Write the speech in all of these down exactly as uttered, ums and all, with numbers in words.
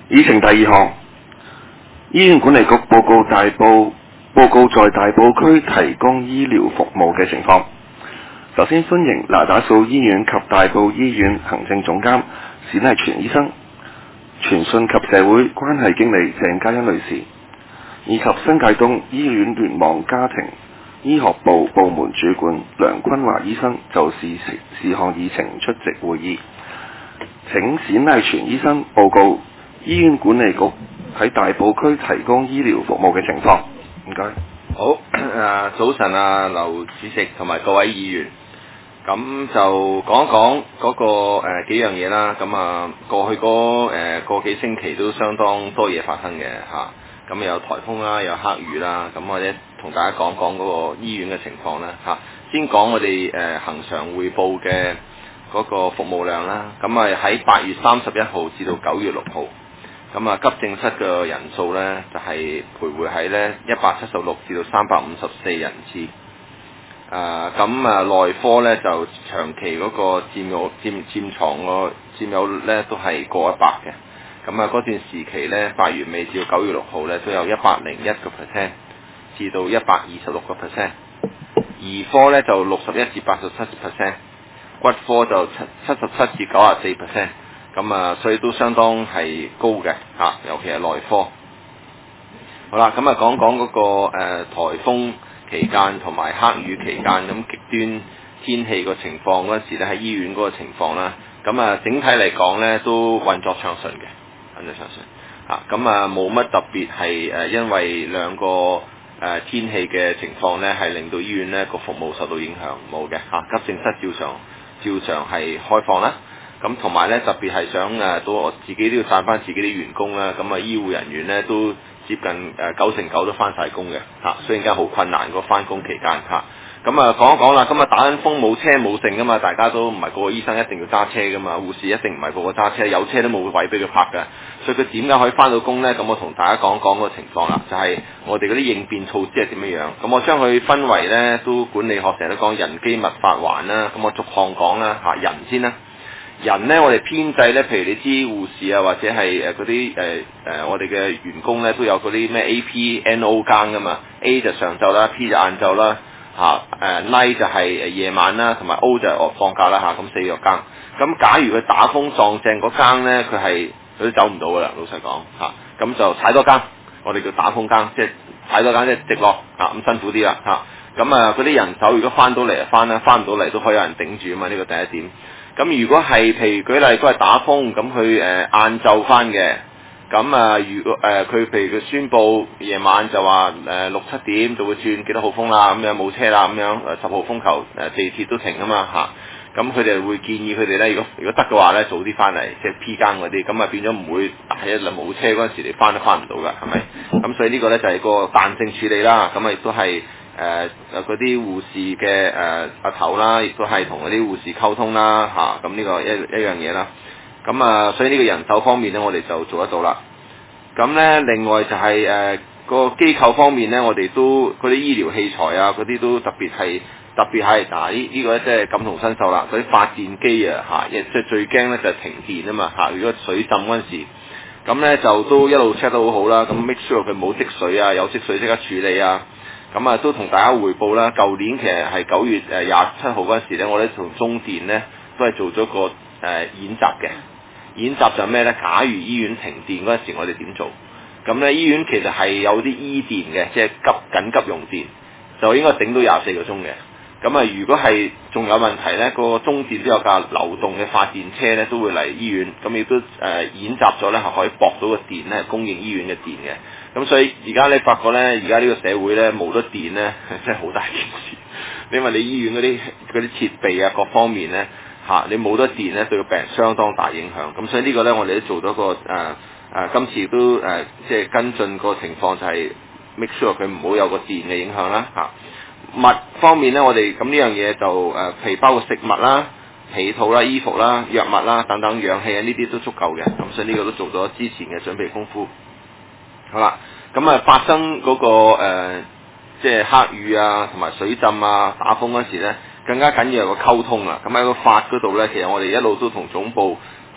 議程第二項，醫院管理局報告大埔報告在大埔區提供醫療服務嘅情況。首先歡迎那打素醫院及大埔醫院行政總監冼麗全醫生、傳訊及社會關係經理鄭嘉欣女士，以及新界東醫院聯網家庭醫學部部門主管梁坤華醫生就事事項議程出席會議。請冼麗全醫生報告醫院管理局喺大埔區提供醫療服務嘅情況。唔該。 好，誒早晨啊，劉主席同埋各位議員，咁就講一講嗰、那個誒、呃、幾樣嘢啦。咁啊，過去嗰誒、呃、個幾星期都相當多嘢發生嘅嚇。咁、啊、有颱風啦，有黑雨啦。咁或者同大家講講嗰個醫院嘅情況啦嚇。先講我哋誒恆常匯報嘅嗰個服務量啦。咁啊喺八月三十一號至到九月六號。咁啊，急症室嘅人數呢，就係、是、徘徊喺呢一百七十六至到三百五十四人次。誒、呃，咁啊內科呢，就長期嗰個佔有佔佔床個佔有率呢，都係過一百嘅。咁啊嗰段時期呢，八月尾至到九月六號呢，都有一百零一個 percent 至到一百二十六個 percent。兒科呢，就六十一至八十七 percent， 骨科就七七十七至九十四 percent。咁啊，所以都相當係高嘅嚇、啊，尤其係內科。好啦，咁啊講講嗰、那個誒、呃、颱風期間同埋黑雨期間咁極端天氣個情況嗰陣時咧，喺醫院嗰個情況啦。咁啊，整體嚟講咧都運作暢順嘅，運作暢順嚇。咁啊冇乜特別係誒，因為兩個誒、呃、天氣嘅情況咧，係令到醫院咧個服務受到影響冇嘅嚇。急症室照常照常係開放啦。咁同埋咧，特別係想誒，到我自己都要讚翻自己啲員工啦。咁啊，醫護人員咧都接近誒九成九都翻晒工嘅嚇，雖然而家好困難個翻工期間嚇。咁啊，講一講啦。咁啊，打緊風冇車冇剩噶嘛，大家都唔係個個醫生一定要揸車噶嘛，護士一定唔係個個揸車，有車都冇位俾佢泊㗎。所以佢點解可以翻到工咧？咁我同大家講講個情況啦，就係、是、我哋嗰啲應變措施係點樣樣。咁我將佢分為咧，都管理學成日都講人機物法環啦。咁我逐項講啦嚇，人先啦。人呢，我哋編制呢，譬如你知護士啊，或者係誒嗰啲誒誒我哋嘅員工呢，都有嗰啲咩 A P N O 更噶嘛 ，A 就上晝啦 ，P 就晏晝啦，嚇誒 night 就係誒夜晚啦，同埋 O 就係我放假啦嚇，咁、啊、四個更。咁假如佢打風撞正嗰更呢，佢係佢都走唔到噶啦，老實講嚇，咁、啊、就踩多更，我哋叫打風更，即係踩多更即係直落嚇，咁、啊、辛苦啲啦嚇。咁啊嗰啲人手如果翻到嚟就翻啦，翻唔到嚟都可以有人頂住啊嘛，呢、這個第一點。咁如果係譬如舉例，都係打風，咁佢誒晏晝翻嘅，咁啊如果誒佢譬如佢宣佈夜晚就話誒六七點就會轉幾多號風啦，咁樣冇車啦，咁樣誒十號風球誒地鐵都停啊嘛嚇，咁佢哋會建議佢哋咧，如果如果得嘅話咧，早啲翻嚟，即係 P 更嗰啲，咁啊變咗唔會係一輪冇車嗰陣時你翻都翻唔到㗎，係咪？咁所以呢個咧就係個彈性處理啦，咁啊亦都係。誒誒嗰啲護士嘅誒阿頭啦，亦都係同嗰啲護士溝通啦嚇，咁、啊、呢個一一樣嘢啦。咁啊，所以呢個人手方面咧，我哋就做得到啦。咁咧，另外就係、是、誒、呃嗰個機構方面咧，我哋都嗰啲醫療器材啊，嗰啲都特別係特別係嗱呢呢個咧即係感同身受啦。嗰啲發電機啊嚇，即係最驚咧就係停電啊嘛嚇。如果水浸嗰陣時，咁咧就都一路 check 得好好啦。咁 make sure 佢冇積水啊，有積水即刻處理啊。咁啊，都同大家匯報啦。舊年其實係九月誒廿七號嗰陣時咧，我哋同中電咧都係做咗個誒、呃、演習嘅。演習就係咩咧？假如醫院停電嗰陣時，我哋點做？咁咧，醫院其實係有啲醫電嘅，即係急緊急用電，就應該頂到廿四個鐘嘅。咁啊，如果係仲有問題咧，個中電都有架流動嘅發電車咧，都會嚟醫院。咁亦都誒、呃、演習咗咧，係可以駁到個電咧，供應醫院嘅電嘅。咁所以而家你發覺咧，而家呢個社會咧冇咗電咧，真係好大件事。因為你醫院嗰啲嗰啲設備啊，各方面咧嚇、啊，你冇咗電咧，對個病人相當大影響。咁所以個呢個咧，我哋都做咗個誒誒、呃呃，今次都誒、呃、即係跟進個情況，就係 make sure 佢唔好有個電嘅影響啦嚇。物方面咧，我哋咁呢樣嘢就誒，譬如包括食物啦、被套啦、衣服啦、藥物啦等等，氧氣啊呢啲都足夠嘅。咁所以呢個都做咗之前嘅準備功夫。好啦，咁啊發生嗰、那個、呃、即係黑雨啊，同埋水浸啊、打風嗰時咧，更加緊要有個溝通啦。咁喺個法嗰度咧，其實我哋一路都同總部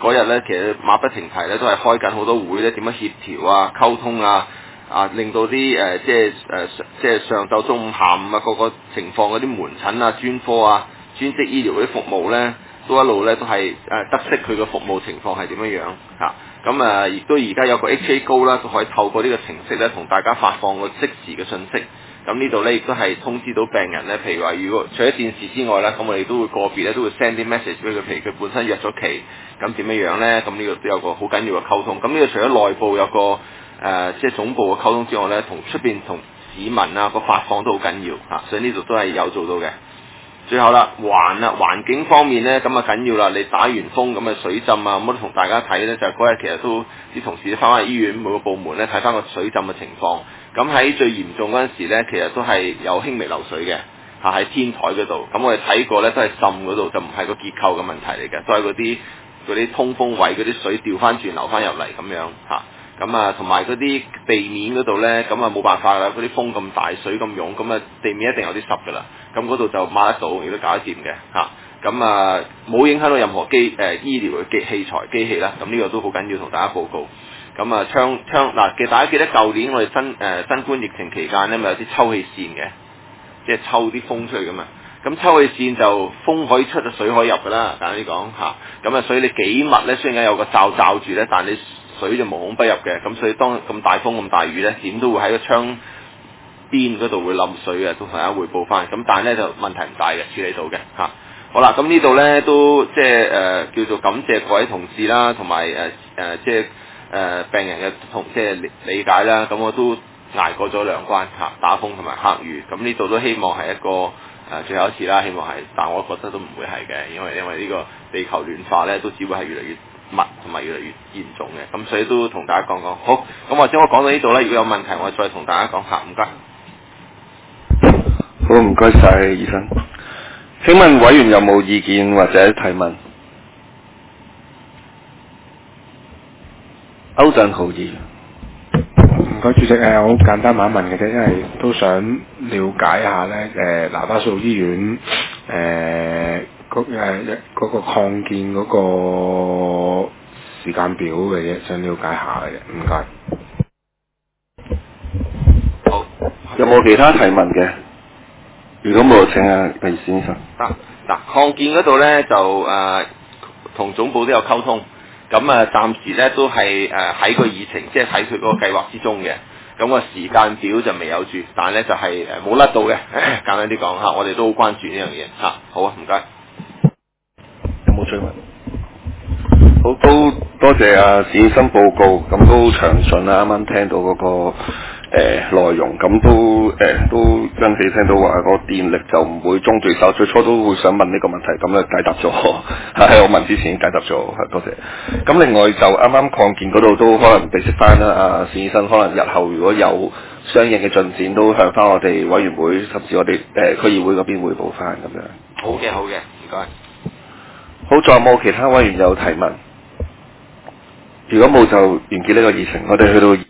嗰日咧，其實馬不停蹄咧，都係開緊好多會咧，點樣協調啊、溝通啊，啊令到啲誒、呃、即係誒、呃、即係上晝、中午、下午啊個個情況嗰啲門診啊、專科啊、專職醫療嗰啲服務咧，都一路咧都係誒、呃、得悉佢嘅服務情況係點樣樣嚇。咁啊，亦都而家有個 H A 高啦，都可以透過呢個程式咧，同大家發放個即時嘅信息。咁呢度咧亦都係通知到病人咧，譬如話，如果除咗電視之外啦，咁我哋都會個別咧都會 send 啲 message 俾佢，譬如佢本身約咗期，咁點樣樣咧？咁呢個都有個好緊要嘅溝通。咁呢個除咗內部有個誒、呃、即係總部嘅溝通之外咧，同出邊同市民啊個發放都好緊要嚇，所以呢度都係有做到嘅。最後啦，環啊環境方面咧，咁啊緊要啦！你打完風咁啊水浸啊，咁都同大家睇咧，就嗰日其實都啲同事翻返去醫院每個部門咧睇翻個水浸嘅情況。咁喺最嚴重嗰陣時咧，其實都係有輕微漏水嘅嚇喺天台嗰度。咁我哋睇過咧，都係滲嗰度，就唔係個結構嘅問題嚟嘅，都係嗰啲嗰啲通風位嗰啲水調翻轉流翻入嚟咁樣嚇。咁啊，同埋嗰啲地面嗰度咧，咁啊冇辦法啦，嗰啲風咁大，水咁湧，咁啊地面一定有啲濕噶啦。咁嗰度就抹得到，亦都搞得掂嘅嚇。咁啊冇影響到任何機誒、呃、醫療嘅機器材機器啦。咁呢個都好緊要同大家報告。咁啊窗窗嗱，記大家記得舊年我哋新誒、呃、新冠疫情期間咧，咪有啲抽氣扇嘅，即係抽啲風出去噶嘛。咁抽氣扇就風可以出，水可以入噶啦，簡單啲講嚇。咁啊，所以你幾密咧，雖然有個罩罩住咧，但係你水就無孔不入嘅。咁所以當咁大風咁大雨咧，點都會喺個窗邊嗰度會冧水嘅，都同大家匯報翻。咁但係咧就問題唔大嘅，處理到嘅嚇。好啦，咁呢度咧都即係誒、呃、叫做感謝各位同事啦，同埋誒誒即係誒、呃、病人嘅同即係理解啦。咁我都捱過咗兩關嚇，打風同埋黑雨。咁呢度都希望係一個誒、呃、最後一次啦，希望係，但我覺得都唔會係嘅，因為因為呢個地球暖化咧都只會係越嚟越密同埋越嚟越嚴重嘅。咁所以都同大家講講。好，咁或者我講到呢度咧，如果有問題我再同大家講下。唔該。 好，唔該晒，醫生。請問委員有冇意見或者提問？歐振豪議員。 唔該，主席誒，我好簡單問一問嘅啫，因為都想了解下咧誒，那打素醫院誒嗰誒嗰個擴建嗰個時間表嘅嘢，想了解下嘅啫。唔該。 好， 有冇其他提問嘅？如果冇，請阿魏先生。 嗱嗱，擴建嗰度咧就誒同、呃、總部都有溝通。咁啊，暫時咧都係誒喺個議程，即係喺佢嗰個計劃之中嘅。咁個時間表就未有住，但係咧就係誒冇甩到嘅。簡單啲講嚇，我哋都好關注呢樣嘢嚇。好啊，唔該。 有冇追問？好，都多謝阿史醫生報告，咁都詳盡啦。啱啱聽到嗰、那個。誒、呃、內容咁都誒、呃、都跟住聽到話個電力就唔會中斷手，最初都會想問呢個問題，咁咧解答咗喺我問之前解答咗，多謝。咁另外就啱啱擴建嗰度都可能備悉翻啦，阿冼醫生可能日後如果有相應嘅進展，都向翻我哋委員會甚至我哋誒、呃、區議會嗰邊匯報翻咁樣。 好嘅，好嘅，唔該。 好，再冇其他委員有提問？如果冇就完結呢個議程，我哋去到。